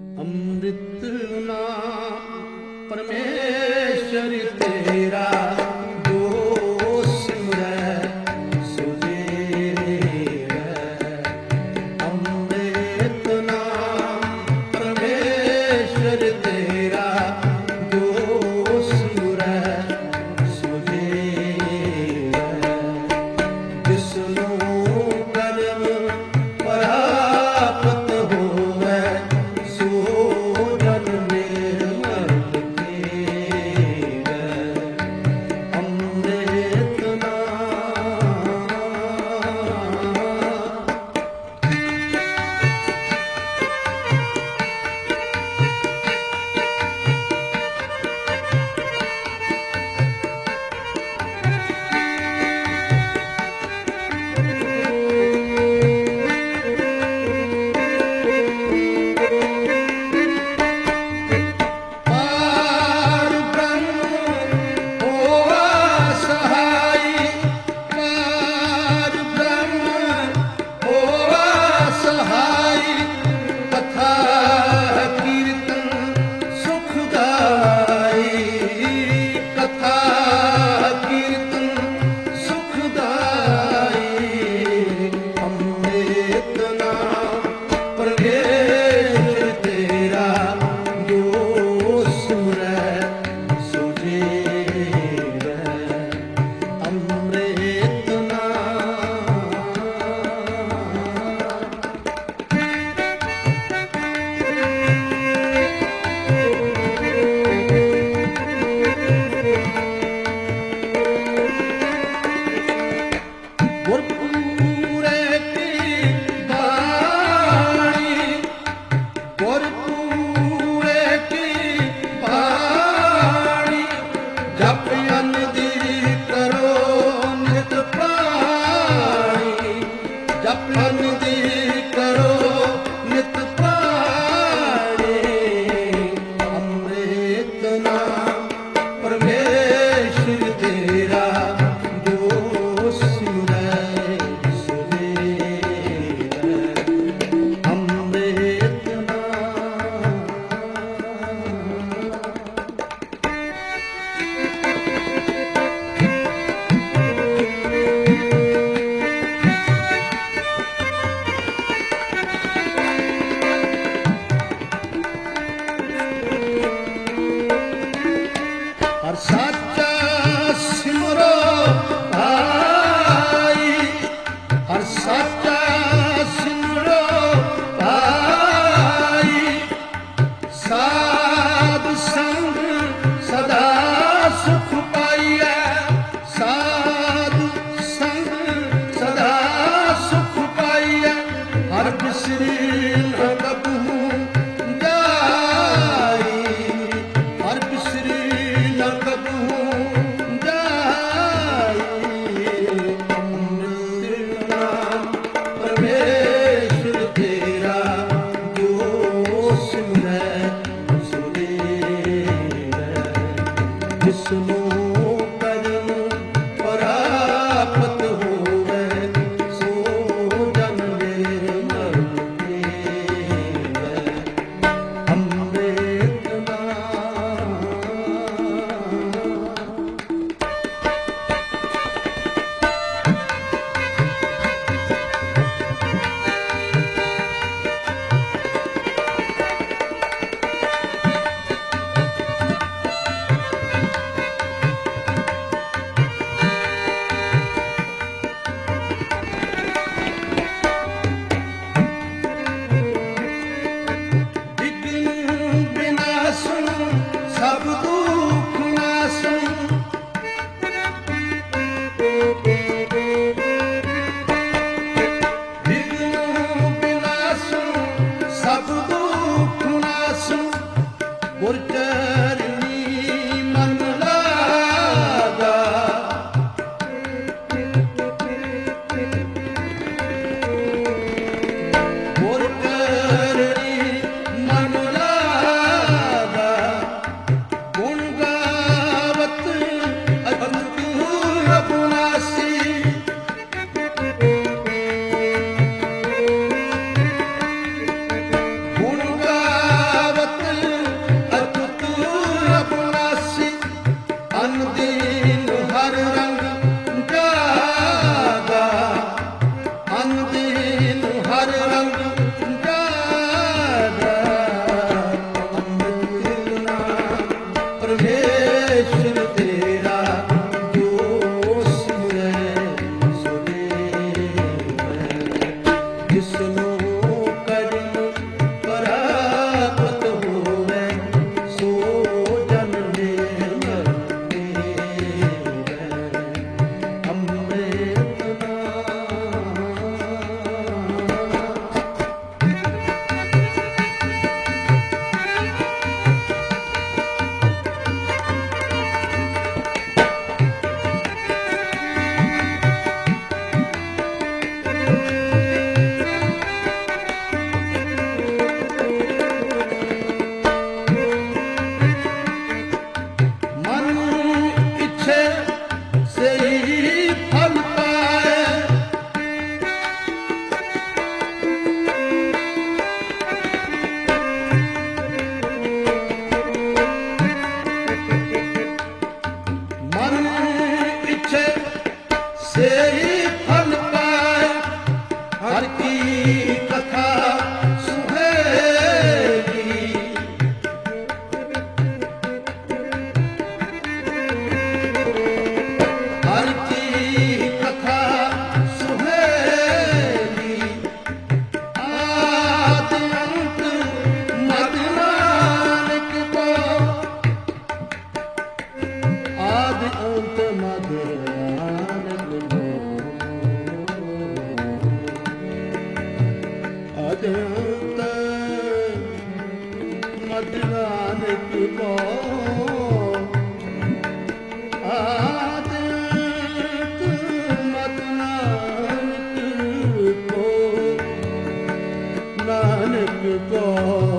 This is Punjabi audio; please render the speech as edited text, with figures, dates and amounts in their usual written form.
ਅੰਮ੍ਰਿਤ ਨਾਮ ਪਰਮੇਸ਼ਰ ਤੇਰਾ ਜੋ ਸਿਮਰੈ ਸੋ ਜੀਵੈ। ਅੰਮ੍ਰਿਤ ਨਾਮ ਪਰਮੇਸ਼ਰ ਤੇਰਾ ਜੋ ਸਿਮਰੈ ਸੋ ਜੀਵੈ। ਜਿਸਨੂੰ ਕਰਮ ਪ੍ਰਾਪਤ ਹੋਵੈ ਸੋ ਜਨ ਨਿਰਮਲ ਜੀਵੈ। ਅੰਮ੍ਰਿਤ ਨਾਮ ਪਾਰ ਬ੍ਰਹਮ ਹੋਆ ਸਹਾਈ। ਪਾਰ ਬ੍ਰਹਮ ਹੋਆ ਸਹਾਈ। ਕਥਾ ਕੀਰਤਨ ਸੁਖਦਾਈ। ਕਥਾ ਕੀਰਤਨ ਸੁਖਦਾਈ। ਅੰਮ੍ਰਿਤ ਨਾਮ ਪਰਮੇਸ਼ਰ ਤੇਰਾ ਜੋ ਸਿਮਰੈ ਸੋ ਜੀਵੈ। ਅੰਮ੍ਰਿਤ ਨਾਮ ਗੁਰਪੂਰੇ ਕੀ ਬਾਣੀ। ਗੁਰਪੂਰੇ ਕੀ ਬਾਣੀ। ਜਪ ਅਨੰਦਿ ਕਰੋ ਨਿਤ ਪ੍ਰਾਣੀ। ਜਪ ਅਨੰਦਿ ਕਰੋ ਨਿਤ ਪ੍ਰਾਣੀ। ਅੰਮ੍ਰਿਤ ਨਾਮ ਪਰਮੇਸ਼ਰ ਤੇਰਾ ਜੋ ਸਿਮਰੈ ਸੋ ਜੀਵੈ। ਅੰਮ੍ਰਿਤ ਨਾਮ ਹਰ ਸਾਚਾ ਸਿਮਰੋ ਭਾਈ। ਹਰ ਸਾਚਾ ਸਿਮਰੋ ਭਾਈ। ਸਾਧ ਸੰਗ ਸਦਾ ਸੁਖ ਪਾਈਐ। ਸਾਧ ਸੰਗ ਸਦਾ ਸੁਖ ਪਾਈਐ। ਹਰ ਬਿਸਰੀ ਨ ਕਬਹੂ ਜਾਈ। ਹਰ ਬਿਸਰੀ ਨ ਕਬਹੂ ਜਾਈ। ਅੰਮ੍ਰਿਤ ਨਾਮ ਪਰਮੇਸ਼ਰ ਤੇਰਾ ਜੋ ਸਿਮਰੈ ਸੋ ਜੀਵੈ। ਜਿਸਨੂੰ ਕਰਮ ਪ੍ਰਾਪਤ ਹੋਵੈ ਸੋ ਜਨ ਨਿਰਮਲ ਜੀਵੈ। ਅੰਮ੍ਰਿਤ ਨਾਮ ਵਿਘਨ ਵਿਨਾਸ਼ੰ ਸਭ ਦੁਖ ਨਾਸ਼ੰ। ਵਿਘਨ ਵਿਨਾਸ਼ੰ ਸਭ ਦੁਖ ਨਾਸ਼ੰ। ਗੁਰ ਚਰਨੀ ਮਨ ਲਾਗਾ। ਗੁਰ ਚਰਨੀ ਮਨ ਲਾਗਾ। ਗੁਣ ਗਾਵਤ ਅਦੰਤ ਅਬੁਨਾਸੀ। ਗੁਣ ਗਾ ਰੰਗ ਕੋ